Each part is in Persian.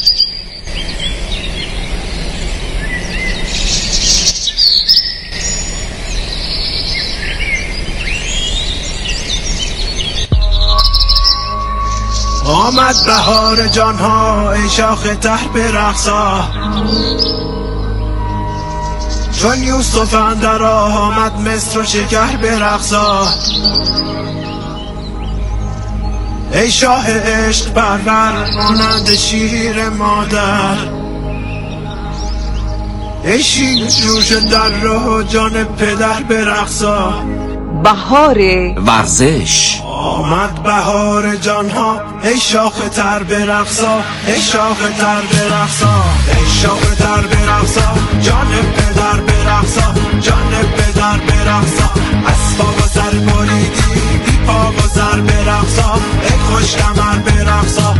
آمد بهار جانها ای شاخ تر برقصا، چون یوسف اندر آمد مصر و شکر برقصا. ای شاه عشق پرور مانند شیر مادر، ای شیر جوش در رو جان پدر برقصا. بهار ورزش آمد بهار جانها ای شاخ تر برقصا، ای شاخ تر برقصا، ای شاخ تر برقصا، جان پدر برقصا، جان پدر برقصا. اسباب و سر بریدی بی پا و سر برقصا، ای خوش کمر برقصا.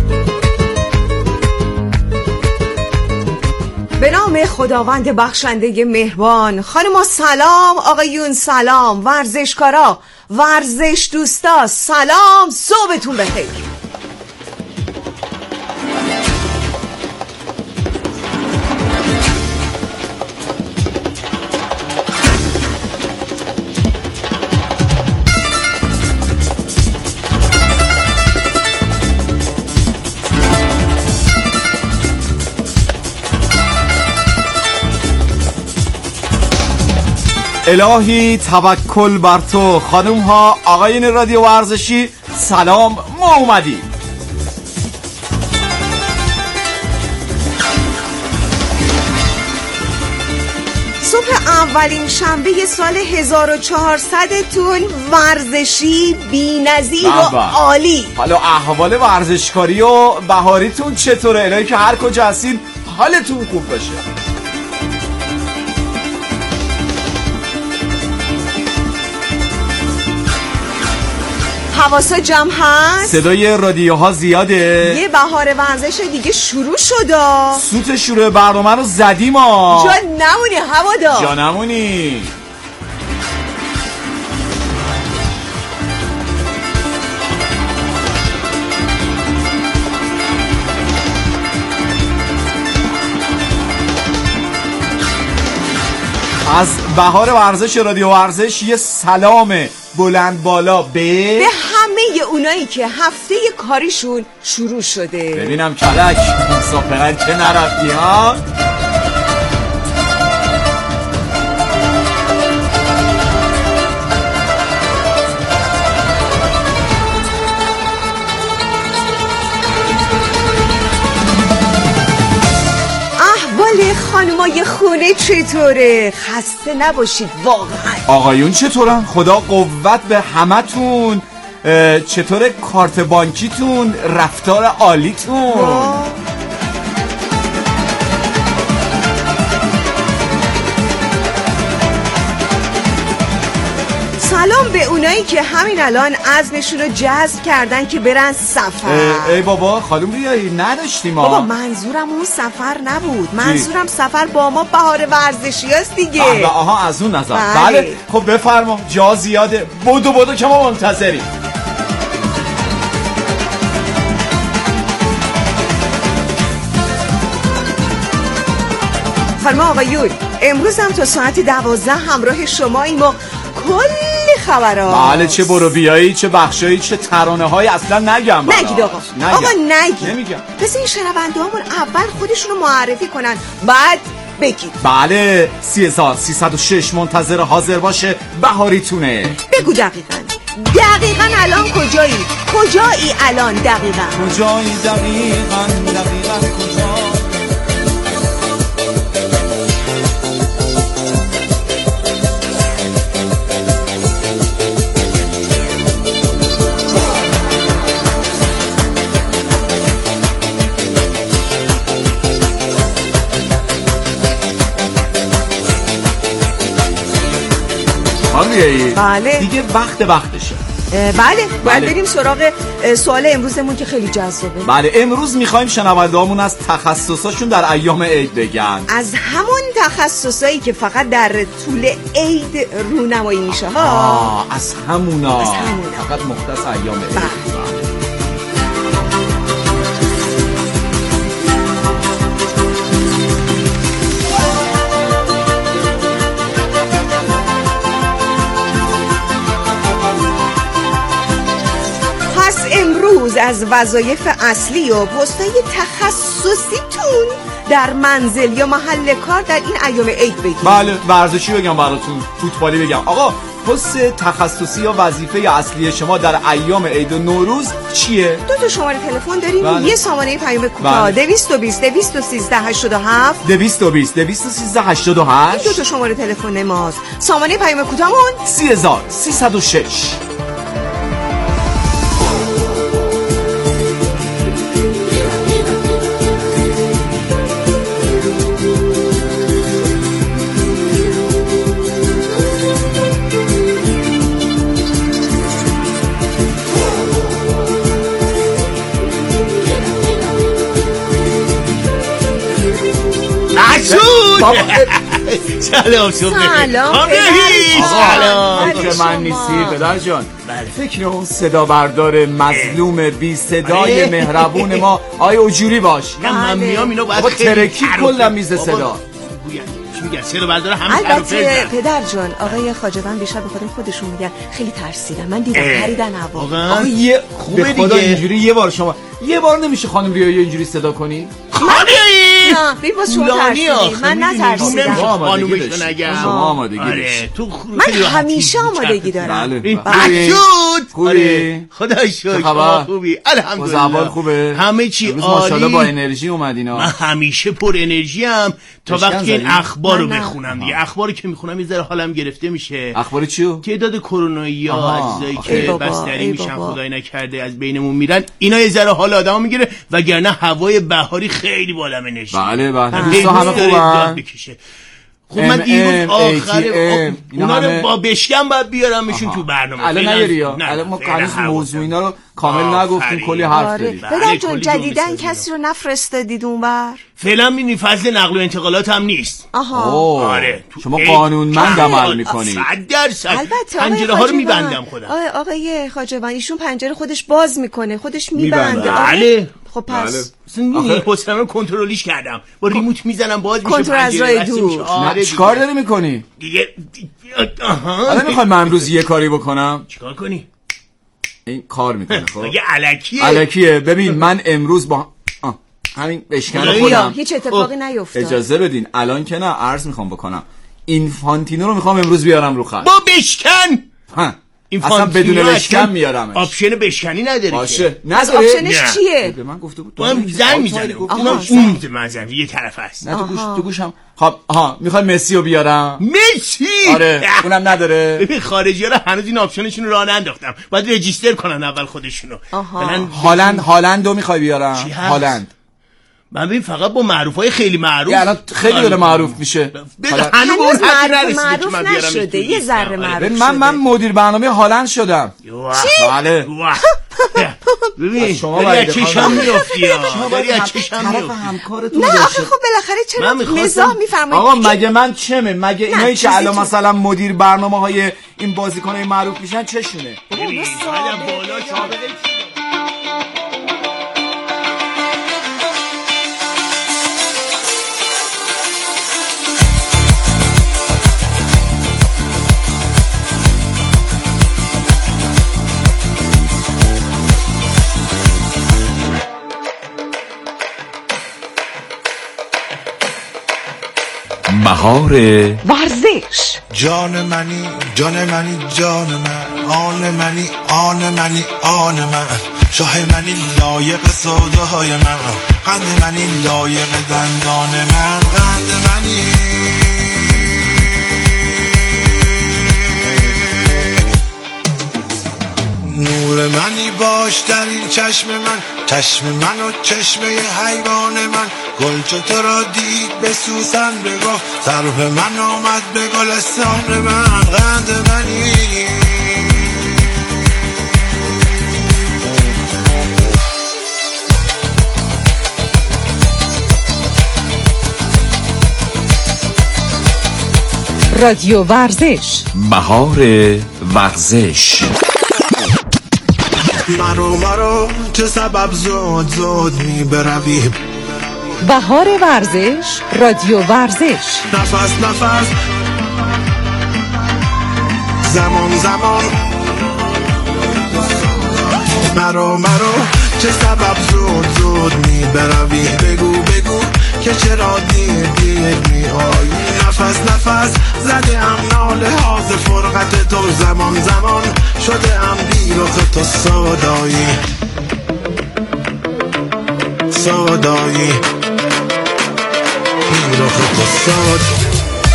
به نام خداوند بخشنده مهربان. خانم سلام، آقایون سلام، ورزشکارا، ورزش دوستا سلام، صبحتون بخیر. الهی توکل بر تو. خانم ها آقایون رادیو ورزشی سلام، ما اومدیم. صبح اولین شنبه سال 1400 تون ورزشی بی‌نظیر و عالی. حالا احوال ورزشکاری و بهاریتون چطوره؟ الهی که هر کجا هستین حالتون خوب باشه. حواسا جمع هست، صدای رادیوها زیاده، یه بهار ورزش دیگه شروع شده. سوت شروع برنامه رو زدیم ها. جا نمونی هوادار، جا نمونی. از بهار ورزش رادیو ورزش یه سلام بلند بالا به همه اونایی که هفته کاریشون شروع شده. ببینم کلک مسابقه که نرفتی ها. خانمای خونه چطوره؟ خسته نباشید واقعا. آقایون چطورن؟ خدا قوت به همتون. چطوره کارت بانکیتون؟ رفتار عالیتون؟ سلام به اونایی که همین الان عزمشون رو جذب کردن که برن سفر. ای بابا خانم بیایی نداشتیم بابا منظورم اون سفر نبود، منظورم سفر با ما بهار ورزشی هست دیگه. آها از اون نظر. بله خب بفرما، جا زیاده، بودو که ما منتظریم. خانم آقایون امروز هم تا ساعت 12 همراه شماییم و کلی خبرات. بله چه برو بیایی، چه بخشایی، چه ترانه های اصلا نگم. نگید آقا نگید. نمیگم. پس این شنونده همون اول خودشونو معرفی کنن بعد بگید. بله 3306 منتظر حاضر باشه بهاریتونه. بگو دقیقاً الان کجایی الان دقیقاً کجا؟ بله دیگه وقتشه. بله باید بریم سراغ سوال امروزمون که خیلی جذابه. بله امروز میخوایم شنوندهامون از تخصصاشون در ایام عید بگن. از همون تخصصایی که فقط در طول عید رونمایی میشه ها. از همونا فقط مختص ایام عید. از وظایف اصلی و پستای تخصصیتون در منزل یا محل کار در این ایام عید بگید. بله، ورزشی بگم براتون، فوتبالی بگم. آقا پست تخصصی یا وظیفه اصلی شما در ایام عید و نوروز چیه؟ 2 شماره تلفن داریم. بله. یه سامانه پیام کوتاه 220 213 87 220 213 88. 2 شماره تلفن ماست. سامانه پیام کوتاهمون 30306. سلام. سلام. که من نیستی پدر جان. فکر اون صدا بردار مظلوم بی صدای مهربون ما آیا اوجوری باش. من میام اینو باید خیلی ترکی کلا میز صدا. میگن صدا بردار همه البته پدر جان آقای خواجه‌بند بیشتر به خودشون میگن خیلی ترسیدم. من دیدم پریدن هوا. آقا یه خوبه دیگه اینجوری یه بار شما یه بار نمیشه خانم ریایی اینجوری صدا کنی؟ نه بی باز شما ترسیدی. من نترسیدم. شما آمادگی من همیشه آمادگی دارم. خوبی؟ خدا شکر خوبی الحمدلله. خوبه؟ همه چی عالی. ماشاءالله با انرژی اومدینا. من همیشه پر انرژی ام تا وقتی این اخبار رو بخونم دیگه. اخباری که میخونم یه ذره حالم گرفته میشه. اخبار چیو؟ تعداد کرونایی‌ها عزیزایی که بستری میشن خدای نکرده از بینمون میرن، اینا یه ذره حال آدمو میگیره، وگرنه هوای بهاری خیلی بالا انرژی. بله دوستان همه خوبن. خب من دیروز آخر اونا رو با بشکن باید بیارمشون تو برنامه. الان نیاری ها، الان ما هنوز موضوع اینا رو کامل نگفتیم، کلی حرف داریم. پدر جان جدیدن کسی رو نفرستادید اونور؟ فعلا می‌بینی فضل نقل و انتقالات هم نیست. آره شما قانونمند عمل می‌کنید. 100%. پنجره ها رو می‌بندم خودم. آقای خواجه‌بند ایشون پنجره خودش باز می‌کنه، خودش می‌بنده. بله. خب پس این پستم کنترلش کردم، با ریموت میزنم باز میشه. کنترل از راه دور. چیکار داری می‌کنی؟ دیگه الان می‌خوای من امروز یه کاری بکنم؟ چیکار کنی؟ این کار میکنه. خب مگه الکیه؟ ببین من امروز با همین بشکن خودم هیچ اتفاقی نیفتاد. اجازه بدین الان که نه عرض میخوام بکنم. اینفانتینو رو میخوام امروز بیارم رو خط با بشکن. اصلا بدون بشکن میارمش. آپشن بشکنی نداری باشه. نداره. آپشنش چیه؟ به من گفته بود. من زنگ میزنم. اون مزن یه طرف هست. نه تو گوشم. خب میخوای مسی رو بیارم؟ مسی؟ آره اونم نداره. ببین خارجی‌ها رو هنوز این آپشنشون رو راه ننداختم. باید رجیستر کنن اول خودشونو. هالند رو میخوای بیارم؟ هالند. من ببین فقط با معروفای خیلی معروف. الان خیلی داره معروف میشه. هنوز معروف نشده. یه ذره معروف شده. من مدیر برنامه هالند شدم. چی؟ بله. ببین شما داری از چشم میافتی. داری از چشم میافتی. نه آخه خب بالاخره چرا مزاح میفرمایید؟ آقا مگه من چمه؟ مگه اینایی که الان مثلا مدیر برنامه‌های این بازیکنای معروف میشن چشونه؟ ببین بالا سابقه بهار ورزش. جان منی جان منی جان من، آن منی آن منی آن من، شاه منی لایق سودای من، قند منی لایق دندان من، قند منی نور منی باش در این چشم من، چشم من و چشمه حیوان من، گل چو تو را دید به سوسن بگفت، سرف من آمد به گلستان من، قند منی رادیو ورزش. بهار ورزش. مرو چه سبب زود می بروی. بهار ورزش. رادیو ورزش. نفس زمان مرو چه سبب زود می بروی؟ بگو که چرا دیر می آیی؟ نفس زده ام ناله ها ز فرقت تو، زمان شده ام بی رخ تو سودایی بی رخ تو سودایی.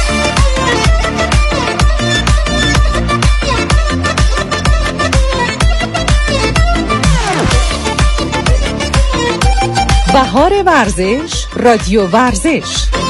بهار ورزش، رادیو ورزش.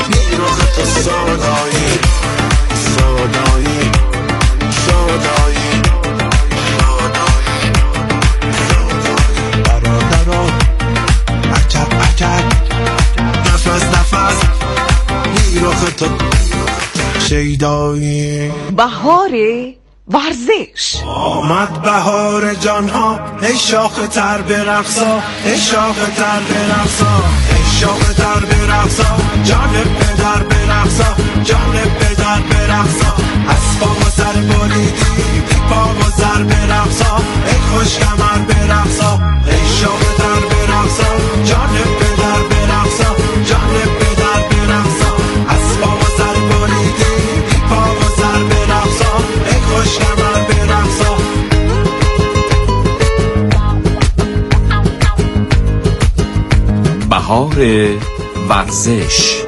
بهار ورزش. آمد بهار جانها، ای شاخ تر برقصا، ای شاخ تر برقصا، ای شاخ تر برقصا، جان پدر برقصا، جان پدر برقصا. از پا و سر بریدی بی پا و سر برقصا، ای خوش کمر برقصا، ای شاخ تر برقصا، جان پدر برقصا، جان پدر برقصا. از پا و سر بریدی بی پا و سر برقصا، ای خوش کمر برقصا. بهار ورزش.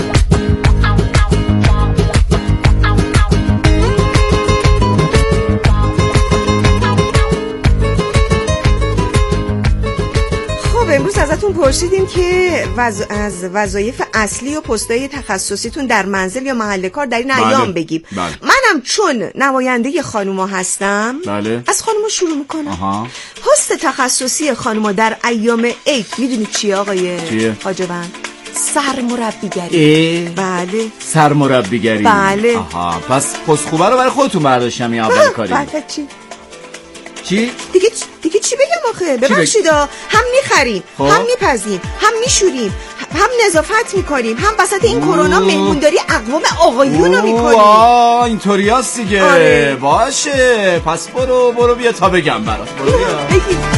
امروز ازتون پرسیدیم که از وظایف اصلی و پست‌های تخصصیتون در منزل یا محل کار در این ایام بگیم. منم چون نماینده خانوما هستم از خانوما شروع میکنم. پست تخصصی خانوما در ایام عید میدونید چیه آقای حاجبند؟ سرمربیگری. بله سرمربیگری. بله. پس پست خوبه رو برای خودتون برداشتم این اول کاری. بله. چی؟ چی؟ دیگه چی بگم آخه؟ ببخشید هم میخریم، هم میپزیم، هم میشوریم، هم نظافت میکنیم، هم وسط این کرونا مهمونداری اقوام آقایون رو میکنیم. اینطوری هست دیگه. باشه پس برو بیا تا بگم برات. برو بیا.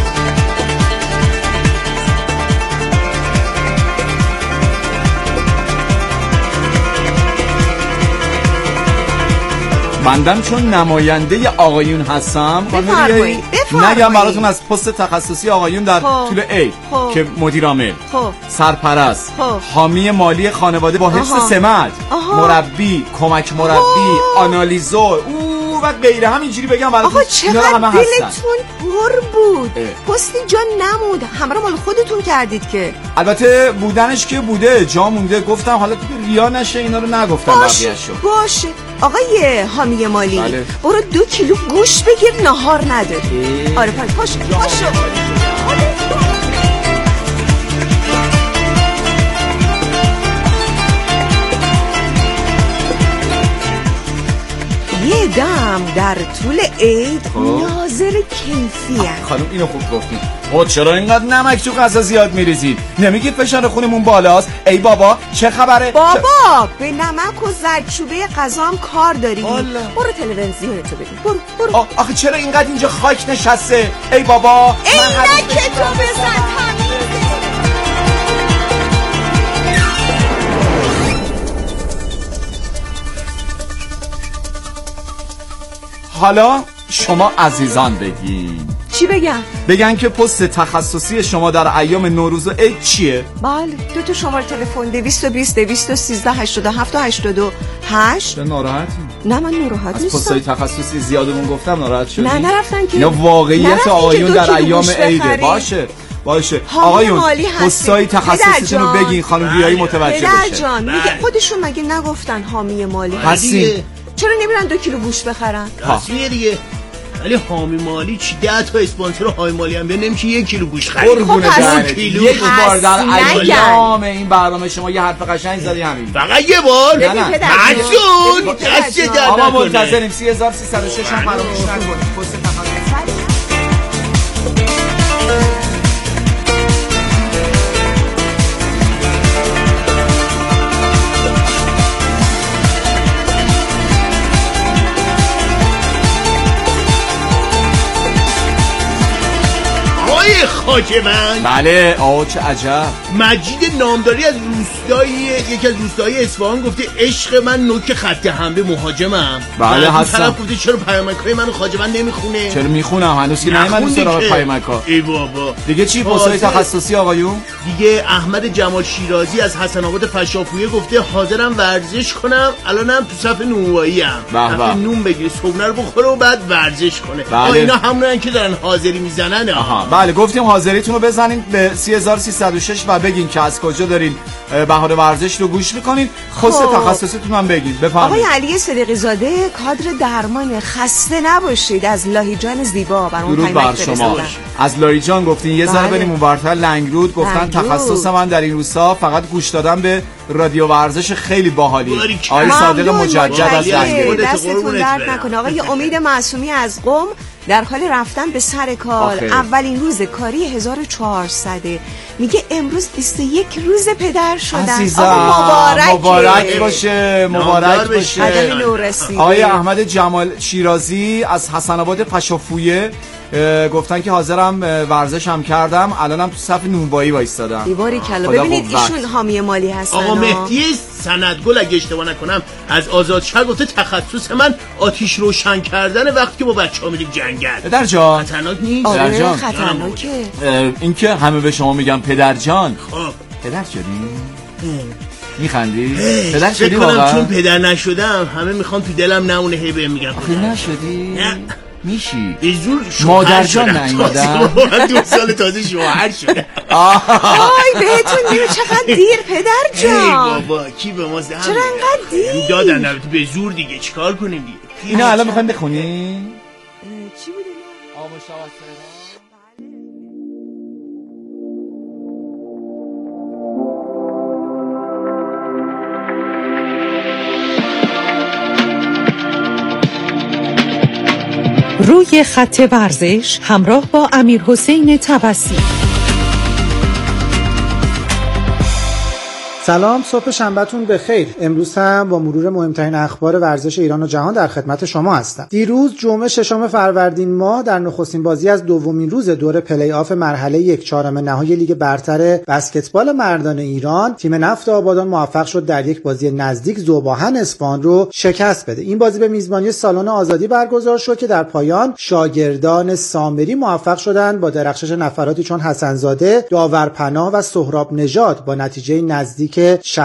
بندم چون نماینده آقایون هستم نگم براتون از پست تخصصی آقایون در طول عید که مدیر عامل، سرپرست، حامی مالی خانواده با حفظ سمت، مربی، کمک مربی، آنالیزور و غیره همینجوری بگم براتون. آقا چقدر دلتون پر بود. پستی جا نمود، همه رو مال خودتون کردید که. البته بودنش که بوده، جا مونده. گفتم حالا تو ریا نشه اینا رو نگفتم بقیه‌شو. باشه آقای حامی مالی برو 2 کیلو گوشت بگیر، نهار نداری. آره پاشو. یه دم در طول عید ناظر کیفیت. خانم اینو خوب گفتین. چرا اینقدر نمک تو غذا زیاد میریزین؟ نمیگید فشار خونمون بالاست؟ ای بابا چه خبره؟ بابا به نمک و زردچوبه غذا هم کار داریم. برو تلویزیونتو ببین. برو. آخه چرا اینقدر اینجا خاک نشسته؟ ای بابا عینک تو بزن تمیزه. حالا شما عزیزان بگین. چی بگم؟ بگن که پست تخصصی شما در ایام نوروز و عید چیه؟ بله 2 شماره تلفن 220 213 87 88. چه ناراحتی؟ نه من ناراحت نیستم. از پستای تخصصی زیادمون گفتم ناراحت شدی؟ نه نرفتن که. یا واقعیت آقایون در ایام عیده. باشه آقایون پستای تخصصیتون رو بگین خانم ریایی متوجه بشه. پدر جان میگه خودشون مگه نگفتن حامی مالی هستی؟ چرا نمیرن 2 کیلو گوشت بخرن؟ راستیه دیگه. ولی حامی مالی چی 10 تا اسپانسر حامی مالی هم نمیشه 1 کیلو گوشت خرید. یک بار در ایام این برنامه شما یه حرف قشنگ زدی همین. فقط یه بار؟ مسعود دست در نکنه. ما منتظریم 3306 هم فراموش نکنید. پست تخصصی خاجوند. بله. چه عجب. مجید نامداری از یکی از روستاهای اصفهان گفته عشق من نوک خط حمله مهاجمم. بله هستم. گفته چرا پیامک‌های منو خاجوند نمیخونه؟ چرا میخونم هنوز که نیومد سراغ پیامک‌ها. ای بابا. دیگه چی پست‌های تخصصی آقایون؟ دیگه احمد جمال شیرازی از حسن آباد فشافویه گفته حاضرم ورزش کنم، الانم تو صف نونوایی‌ام. صف نون بگیره صبحونه رو بخوره و بعد ورزش کنه. بله. اینا همونن که دارن حاضری میزنن. بله گفتیم حاضریتون رو بزنین به 30306 و بگین که از کجا دارین بهار ورزش رو گوش میکنین. پست تخصصیتون هم بگین. بفرمایید. آقای علی صدیقی زاده کادر درمان خسته نباشید از لاهیجان زیبا برام پیام شما. از لاهیجان گفتین یه ذره بریم اونورتر لنگرود. گفتن تخصص من در این روزها فقط گوش دادن به رادیو ورزش خیلی باحالی. آقای صادق مجدد از لنگرود. دستتون درد نکنه. آقای امید معصومی از قم در حال رفتن به سر کار. اولین روز کاری 1400 میگه امروز 21 روز پدر شدن. مبارک باشه. مبارک باشه. آقای احمد جمال شیرازی از حسن آباد فشافویه گفتن که حاضرم ورزش هم کردم، الانم تو صف نونوایی وایسادم. دیواری کلا. ببینید ایشون حامی مالی هستن. آقا مهدی سندگل اگه اشتباه نکنم از آزادشهر گفته تخصص من آتش روشن کردن وقتی که با بچه‌ها میریم جنگل. پدرجان خطرناک نیست؟ آره خطرناکه. این که همه به شما میگن پدرجان. خب پدر شدی؟ میخندی؟ پدر شدی واقعا؟ چون پدر نشدم همه میخوان تو دلم نمونه هی بهم میگن آخه نشدی؟ نه میشی به زور مادرجان نیومدن 2 سال تازه شوهر شده. آی بهتون میره چقدر دیر پدر جان. ای بابا کی به ما زحمت چرا انقدر دیر دادن؟ البته به زور دیگه چیکار کنیم دیگه. اینا الان میخوایم بخونی؟ چی بود اینا؟ آب و شواستره. روی خط ورزش همراه با امیرحسین طبسی. سلام، صبح شنبهتون بخیر. امروز هم با مرور مهمترین اخبار ورزش ایران و جهان در خدمت شما هستم. دیروز جمعه 6 فروردین ماه در نخستین بازی از دومین روز دور پلی آف مرحله 1/4 نهایی لیگ برتر بسکتبال مردان ایران، تیم نفت آبادان موفق شد در یک بازی نزدیک ذوباهن اصفهان رو شکست بده. این بازی به میزبانی سالن آزادی برگزار شد که در پایان شاگردان سامری موفق شدند با درخشش نفراتی چون حسنزاده، داورپناه و سهراب نژاد با نتیجه نزدیک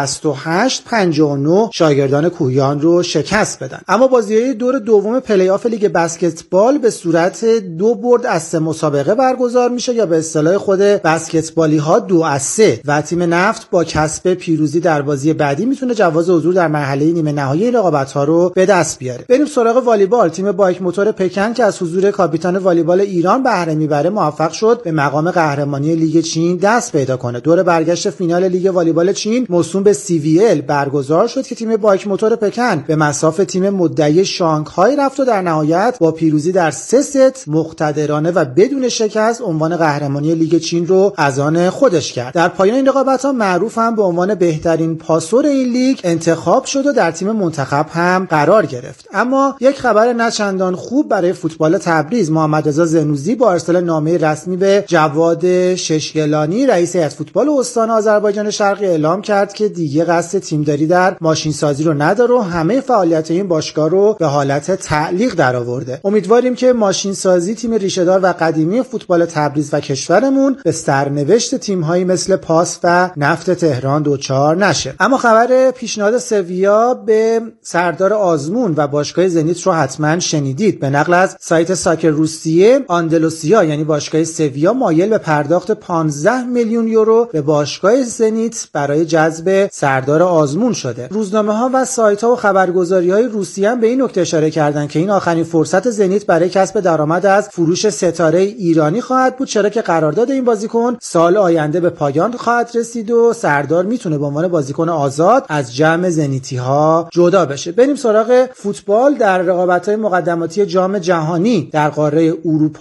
68-59 شاگردان کوهیان رو شکست بدن. اما بازی‌های دور دوم پلی آف لیگ بسکتبال به صورت 2 برد از 3 مسابقه برگزار میشه یا به اصطلاح خود بسکتبالی ها 2-3 و تیم نفت با کسب پیروزی در بازی بعدی میتونه جواز حضور در مرحله نیمه نهایی رقابت ها رو به دست بیاره. بریم سراغ والیبال. تیم بایک موتور پکن که از حضور کاپیتان والیبال ایران بهره میبره موفق شد به مقام قهرمانی لیگ چین دست پیدا کنه. دور برگشت فینال لیگ والیبال چین موسوم به CVL برگزار شد که تیم بایک موتور پکن به مصاف تیم مدعی شانگهای رفت و در نهایت با پیروزی در 3 ست مقتدرانه و بدون شکست عنوان قهرمانی لیگ چین رو از آن خودش کرد. در پایان این رقابت‌ها معروف هم به عنوان بهترین پاسور این لیگ انتخاب شد و در تیم منتخب هم قرار گرفت. اما یک خبر نه چندان خوب برای فوتبال تبریز. محمد رضا زنوزی با ارسال نامه رسمی به جواد ششگلانی رئیس هیئت فوتبال استان آذربایجان شرقی اعلام کرد که دیگه قصد تیمداری در ماشین سازی رو نداره و همه فعالیت این باشگاه رو به حالت تعلیق درآورده. امیدواریم که ماشین سازی تیم ریشه‌دار و قدیمی فوتبال تبریز و کشورمون به سرنوشت تیم‌هایی مثل پاس و نفت تهران دوچار نشه. اما خبر پیشنهاد سویا به سردار آزمون و باشگاه زنیت رو حتما شنیدید. به نقل از سایت ساکر روسیه، آندلوسیا یعنی باشگاه سویا مایل به پرداخت 15 میلیون یورو به باشگاه زنیت برای جذب سردار آزمون شده. روزنامه‌ها و سایت‌ها و خبرگزاری‌های روسیه هم به این نکته اشاره کردند که این آخرین فرصت زنیت برای کسب درآمد از فروش ستاره ایرانی خواهد بود، چرا که قرارداد این بازیکن سال آینده به پایان خواهد رسید و سردار میتونه به عنوان بازیکن آزاد از جمع زنیتی‌ها جدا بشه. بریم سراغ فوتبال. در رقابت‌های مقدماتی جام جهانی در قاره اروپا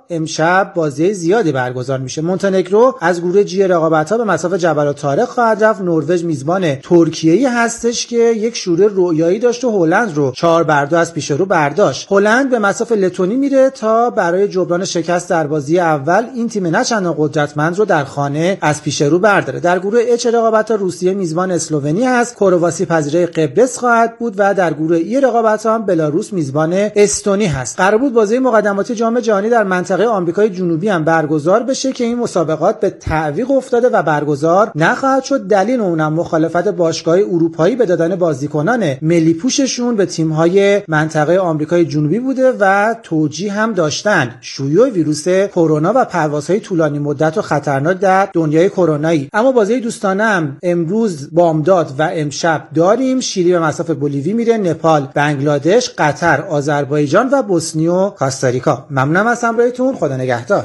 امشب بازی زیادی برگزار میشه. مونتنگرو از گروه جی رقابت‌ها به مصاف جبل الطارق خواهد رفت. نروژ میزبان ترکیه‌ای هستش که یک شوره رویایی داشت و هلند رو 4-2 از پیش رو برداشت. هلند به مصاف لتونی میره تا برای جبران شکست در بازی اول این تیم نچندان قدرتمند رو در خانه از پیش رو برداره. در گروه اچ رقابت‌ها روسیه میزبان اسلوونی هست، کرواسی پذیرای قبرس خواهد بود و در گروه ای رقابت‌ها بلاروس میزبان استونی هست. قرار بود بازی مقدماتی جام جهانی در منطقه آمریکای جنوبی هم برگزار بشه که این مسابقات به تعویق افتاده و برگزار نخواهد شد. دلیل اونم مخالفت باشگاه اروپایی به دادن بازیکنان ملی پوششون به تیم‌های منطقه آمریکای جنوبی بوده و توجیه هم داشتن شیوع ویروس کرونا و پروازهای طولانی مدت و خطرناک در دنیای کرونایی. اما بازی دوستانه هم امروز بامداد و امشب داریم. شیلی به مصاف بولیوی میره، نپال، بنگلادش، قطر، آذربایجان و بوسنی و کاستاریکا. ممنونم از همراهیتون. خدا نگهدار.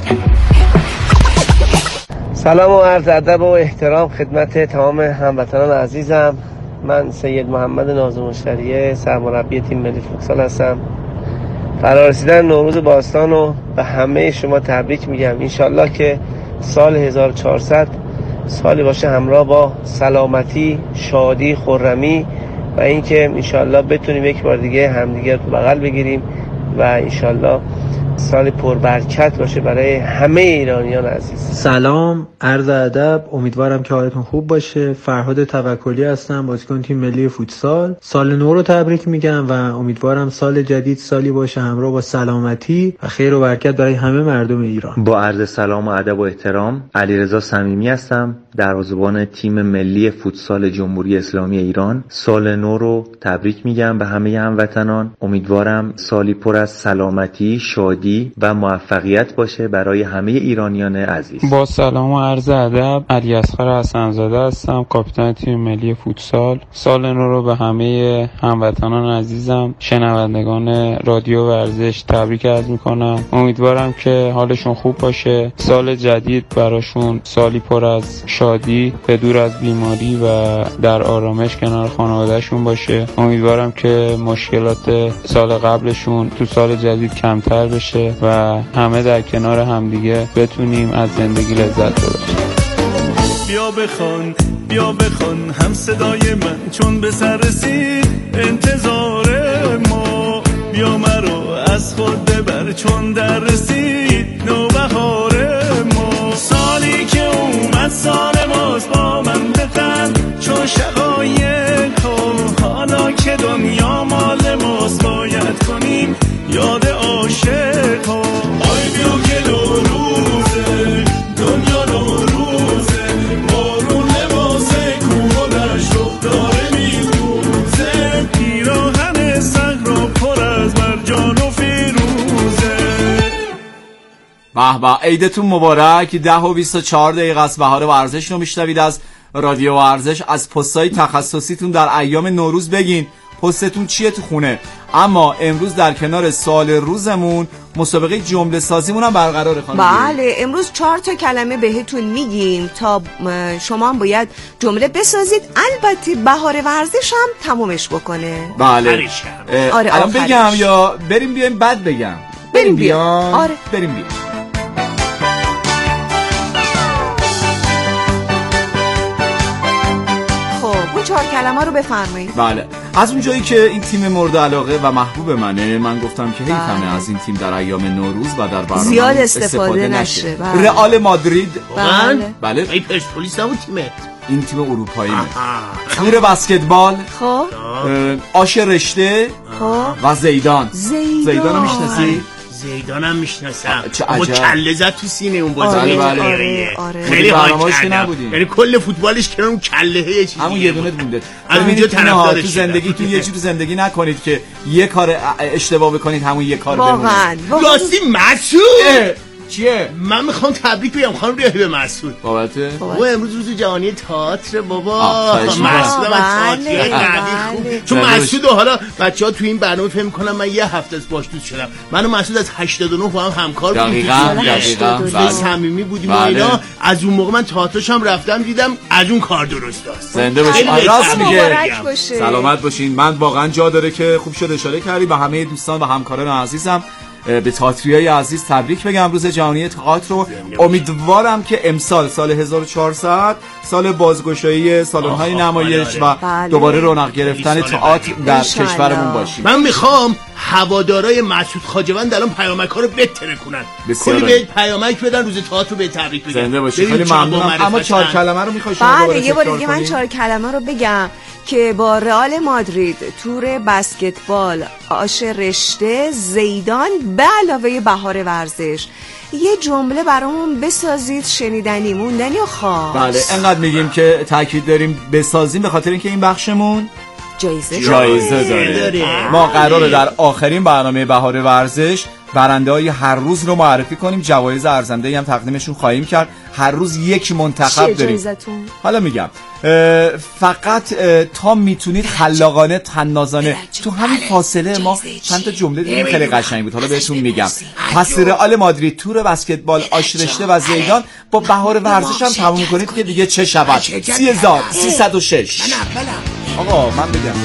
سلام و عرض ادب و احترام خدمت تمام هموطنان عزیزم. من سید محمد ناظم مشتریه، سرمربی تیم ملی فوتسال هستم. فرارسیدن نوروز باستان رو به همه شما تبریک میگم. انشالله که سال 1400 سالی باشه همراه با سلامتی، شادی، خرمی و اینکه انشالله بتونیم یک بار دیگه همدیگه رو بغل بگیریم و انشالله سال پربرکت باشه برای همه ایرانیان عزیز. سلام، عرض ادب، امیدوارم که حالتون خوب باشه. فرهاد توکلی هستم، بازیکن تیم ملی فوتسال. سال نو رو تبریک میگم و امیدوارم سال جدید سالی باشه همراه با سلامتی و خیر و برکت برای همه مردم ایران. با عرض سلام و ادب و احترام، علیرضا صمیمی هستم، دروازه‌بان تیم ملی فوتسال جمهوری اسلامی ایران. سال نو رو تبریک میگم به همه هموطنان. امیدوارم سالی پر از سلامتی، شادی و موفقیت باشه برای همه ایرانیان عزیز. با سلام و عرض ادب، علی اصغر حسن‌زاده هستم، کاپیتان تیم ملی فوتسال. سال نو رو به همه هموطنان عزیزم، شنوندگان رادیو ورزش تبریک عرض میکنم. امیدوارم که حالشون خوب باشه. سال جدید براشون سالی پر از شادی، به دور از بیماری و در آرامش کنار خانوادهشون باشه. امیدوارم که مشکلات سال قبلشون تو سال جدید کمتر بشه و همه در کنار همدیگه بتونیم از زندگی لذت ببریم. بیا بخوان هم صدای من، چون به سر رسید انتظار ما. بیا مرا از خود ببر، چون در رسید نوبهار ما. سالی که اومد سال ماست، با من بخند چون شقایق ها. حالا که دنیا مال ماست، باید کنیم یاد عاشق ها. آی بیا که نوروزه، دنیا نوروزه، بارون لباس کوه و دشت داره میروزه. پیراهن صحرا پر از مرجان و فیروزه. به به، عیدتون مبارک. 10:24 است. بهار ورزش رو میشنوید از رادیو ورزش. از پستای تخصصیتون در ایام نوروز بگین پستتون چیه تو خونه. اما امروز در کنار سوال روزمون مسابقه جمله سازیمون هم برقراره خانم. بله، امروز 4 تا کلمه بهتون میگیم تا شما هم باید جمله بسازید. البته بهار ورزش هم تمومش بکنه. بله. آره، الان بگم یا بریم بیایم بعد بگم؟ بریم بیایم. آره، بریم بیایم. خب 4 کلمه رو بفرمایید. بله، از اون جایی که این تیم مورد علاقه و محبوب منه، من گفتم که حیفمه از این تیم در ایام نوروز و در برنامه زیاد استفاده نشه. رئال مادرید. بله. ای پرسپولیس نبود تیمت؟ این تیم اروپایی مه. تور بسکتبال. خب آش رشته. خب و زیدان رو میشناسی؟ زیدانم میشناسم. با کله زد تو سینه اون بازی. آره. خیلی حال نبودیم. یعنی کل فوتبالش کنه اون کلهه یه چیزی. همون یه دونه مونده. از اونجا طرفدارش تو زندگیتون یه جوری زندگی نکنید که یه کار اشتباه بکنید همون یه کار بمونه. راستی مسعود چیه؟ من میخوام تبریک بگم خانم ریاحی به مسعود. بابته؟ بابا امروز روز جهانی تئاتر بابا. مسعود تئاتر خوب. چون مسعود حالا بچه‌ها تو این برنامه فهم کنن من یه هفته از باش دوست شدم. من و مسعود از 89 با هم همکار بودیم. دقیقاً. صمیمی بودیم و اینا. از اون موقع من تئاترش هم رفتم دیدم از اون کار درست است. زنده باشین. راست میگه. سلامت باشین. من واقعا جا داره که خوب شد اشاره کردی به همه دوستان و همکاران عزیزم. به تئاتریای عزیز تبریک بگم روز جهانی تئاتر رو. امیدوارم که امسال سال 1400 سال بازگشایی سالن‌های نمایش و دوباره رونق گرفتن تئاتر در کشورمون باشیم. من میخوام هوادارای مسعود خواجه‌وند الان پیامک‌ها رو بتره کنن. کلی به پیامک بدن روز تئاتر رو به تبریک بگن. زنده باشی. خیلی ممنونم. اما 4 کلمه رو می‌خوای شما دوباره یه بار دیگه من 4 کلمه رو بگم که با رئال مادرید تور بسکتبال آش رشته زیدان به علاوه بهار ورزش یه جمله برامون بسازید، شنیدنی موندنی و خاص. بله انقدر میگیم که تاکید داریم بسازیم به خاطر اینکه این بخشمون جایزه داره. ما قراره در آخرین برنامه بهار ورزش برنده‌های هر روز رو معرفی کنیم، جوایز ارزنده‌ای هم تقدیمشون خواهیم کرد. هر روز یک منتخب داریم. حالا میگم فقط تا میتونید خلاقانه طنازانه تو همین فاصله ما چند تا جمله دیدیم خیلی قشنگ بود، حالا بهتون میگم. پس رئال مادرید تور بسکتبال آش رشته و زیدان با بهار ورزش هم تموم کنید که دیگه چه شود. 30306 آقا من بگم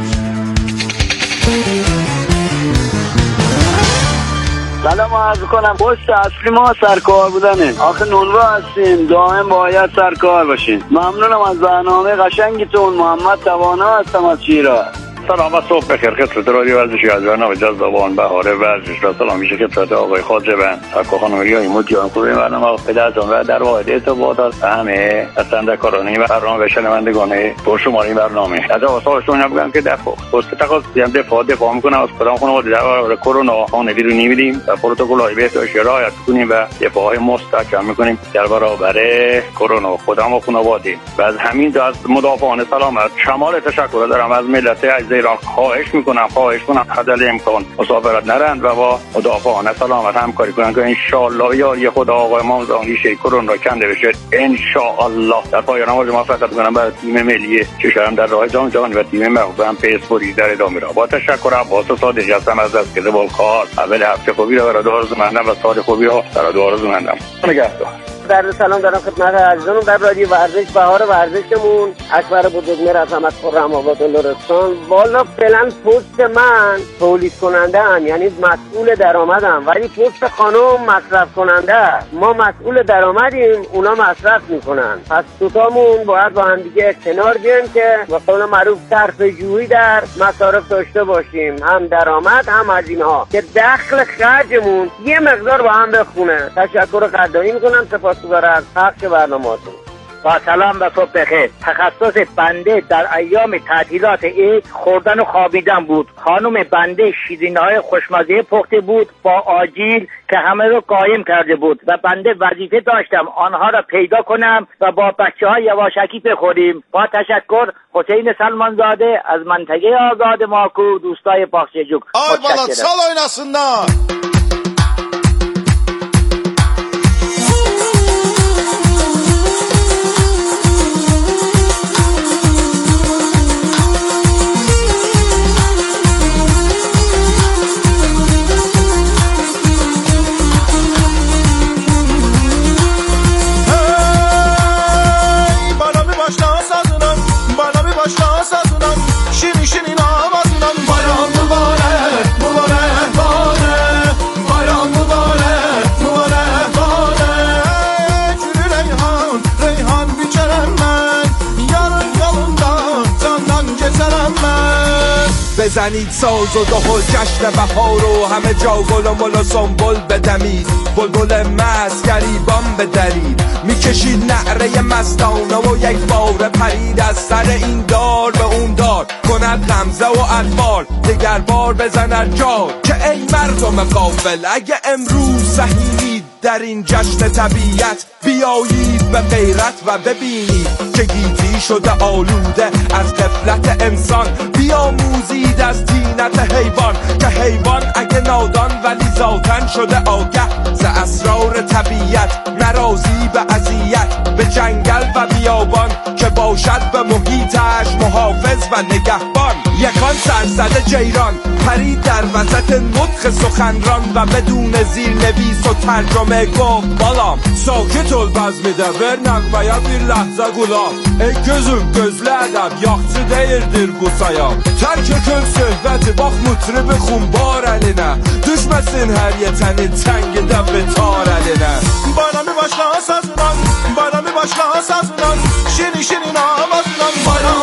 سلام عرض کنم. پست اصلی ما سرکار بودنه. آخه نونوا هستیم، دائم باید سرکار باشین. ممنونم از برنامه قشنگتون. محمد توانا هستم از شیراز. سلام و صبح بخیر. خدمت رادیو ورزشی از برنامه جذابان بهار ورزش را سلام میشه خدمت آقای خواجه‌بند، سرکار خانم ریایی مدیران خوب برنامه پدرتون و در واحد ارتباطات همه بسنده‌کاران و برنامه و شنوندگان پرشمار برنامه. از آثارشون میگم که پست تخصصی هم دفاع میکنه از کدام خانواده در برابر کرونا خانگی رو نمیدیم و پروتکل‌های بهداشتی رعایت کنیم و دفاع مستحکم میکنیم در برابر کرونا خودم و خانواده. و از همین دو از مدافعان سلامت شمال تشکر دارم از ملت ایران. خواهش میکنم حداقل امکان مسافرت نرند و با مدافعان سلامت همکاری کنند که ان شاء الله یاری خدا آقای امام ریشه کرونا را کنده بشه ان شاء الله. در پایان آرزو موفقیت میکنم برای تیم ملی کشورم در راه جام جهانی و تیم محبوبم پیسپوری در ادامه را. با تشکر عباس صادقی هستم از بسکتبال کار. اول هفته خوبی را برای آرزومندم و سال خوبی را برای آرزومندم. نگهدار. در سلام دارم خدمت عزیزانم در رادیو ورزش بهار ورزشمون. اکبر بزرگمهر از احمد خرم آباد لرستان. والا فعلا پست من تولید کننده ام، یعنی مسئول درآمدم، ولی پست خانم مصرف کننده. ما مسئول درآمدیم، اونا مصرف میکنن. پس دوتامون باید با هم دیگه کنار بیایم که به قول معروف صرفه‌جویی در مصارف داشته باشیم، هم درآمد هم هزینه ها، که دخل خرجمون یه مقدار با هم بخونه. تشکر قدردانی میکنم. سپاس از پخش برنامه‌تون. با سلام و صبح بخیر. تخصص بنده در ایام تعطیلات عید خوردن و خوابیدن بود. خانم بنده شیرینی‌های خوشمزه پخته بود با آجیل که همه رو قایم کرده بود و بنده وظیفه داشتم آنها را پیدا کنم و با بچه‌ها یواشکی بخوریم. با تشکر حسین سلمانزاده از منطقه آزاد ماکو دوستای باغچه‌جوک. آی بالا سال oynasınlar. بزنید ساز و دهل جشن بهار و همه جا گل و مل و سنبل بدمید، بلبل مست گریبان بدرید، میکشید نعره مستانه و یک بار پرید از سر این دار به اون دار، کند غمزه و اطفال دگر بار بزند جار که ای مردم غافل اگه امروز سهیمید در این جشن طبیعت بیایید به غیرت و ببینید که گیتی شده آلوده از غفلت انسان، بیاموزید از طینت حیوان که حیوان اگه نادان ولی ذاتن شده آگه ز اسرار طبیعت، نرازی به اذیت به جنگل و بیابان که باشد به محیطش محافظ و نگهبان. یکان سرزده جیران پرید در وسط نطق سخنران و بدون زیرنویس و ترجمه گفت بالام sakit ol bazmide ver nağmaya bir lahza qulaq. Ey gözüm gözlü ədəb yaxçı deyildir bu sayaq. Tərk etül söhbəti bax mutribi xumbar əlinə, düşmə bilməsin hər yetəni təngi də betar əlinə. Bayramı başla sazla, bayramı başla sazla, şirin şirin avazla.